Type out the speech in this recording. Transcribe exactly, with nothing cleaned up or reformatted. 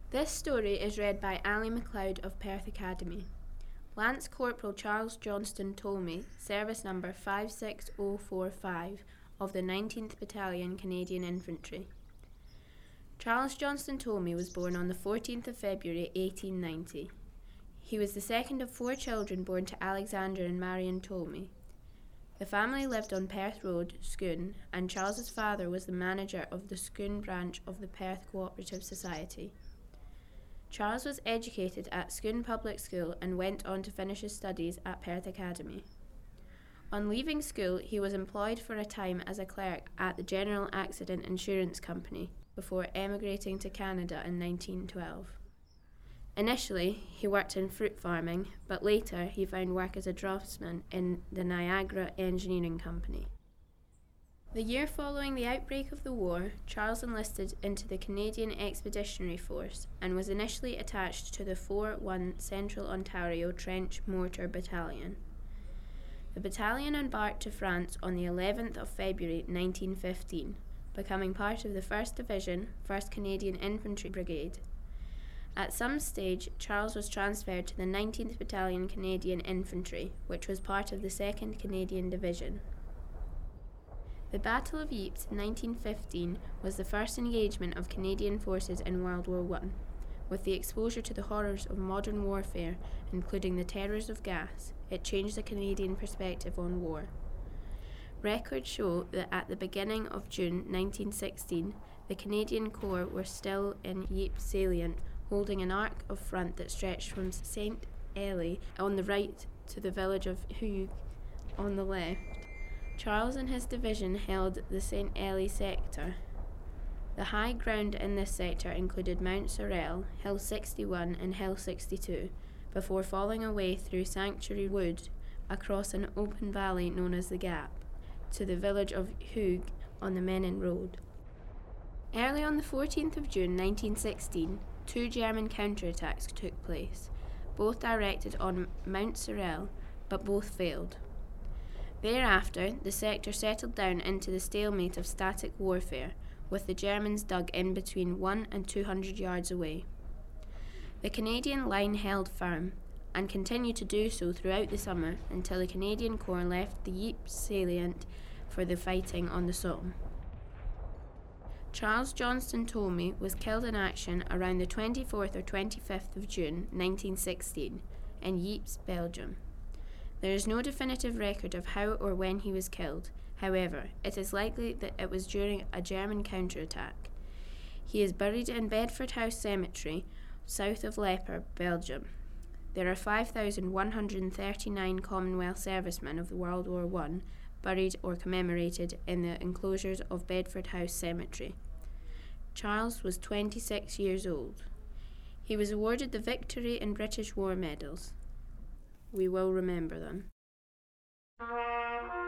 This story is read by Ali MacLeod of Perth Academy. Lance Corporal Charles Johnston Tolmie, service number five six zero four five of the nineteenth Battalion Canadian Infantry. Charles Johnston Tolmie was born on the fourteenth of February eighteen ninety. He was the second of four children born to Alexander and Marion Tolmie. The family lived on Perth Road, Scone, and Charles's father was the manager of the Scone branch of the Perth Cooperative Society. Charles was educated at Scone Public School and went on to finish his studies at Perth Academy. On leaving school, he was employed for a time as a clerk at the General Accident Insurance Company before emigrating to Canada in nineteen twelve. Initially, he worked in fruit farming, but later he found work as a draftsman in the Niagara Engineering Company. The year following the outbreak of the war, Charles enlisted into the Canadian Expeditionary Force and was initially attached to the four one Central Ontario Trench Mortar Battalion. The battalion embarked to France on the eleventh of February nineteen fifteen, becoming part of the first Division, first Canadian Infantry Brigade. At some stage, Charles was transferred to the nineteenth Battalion Canadian Infantry, which was part of the second Canadian Division. The Battle of Ypres nineteen fifteen was the first engagement of Canadian forces in World War One, with the exposure to the horrors of modern warfare, including the terrors of gas. It changed the Canadian perspective on war. Records show that at the beginning of June nineteen sixteen, the Canadian Corps were still in Ypres salient, holding an arc of front that stretched from Saint Elie on the right to the village of Hugues on the left. Charles and his division held the Saint Elie sector. The high ground in this sector included Mount Sorel, Hill sixty-one and Hill sixty-two, before falling away through Sanctuary Wood across an open valley known as the Gap, to the village of Hugues on the Menin Road. Early on the fourteenth of June nineteen sixteen, two German counterattacks took place, both directed on Mount Sorel, but both failed. Thereafter, the sector settled down into the stalemate of static warfare, with the Germans dug in between one and two hundred yards away. The Canadian line held firm, and continued to do so throughout the summer until the Canadian Corps left the Ypres salient for the fighting on the Somme. Charles Johnston Tolmie was killed in action around the twenty-fourth or twenty-fifth of June nineteen sixteen in Ypres, Belgium. There is no definitive record of how or when he was killed. However, it is likely that it was during a German counterattack. He is buried in Bedford House Cemetery, south of Leper, Belgium. There are five thousand one hundred thirty-nine Commonwealth servicemen of World War One buried or commemorated in the enclosures of Bedford House Cemetery. Charles was twenty-six years old. He was awarded the Victory and British War Medals. We will remember them.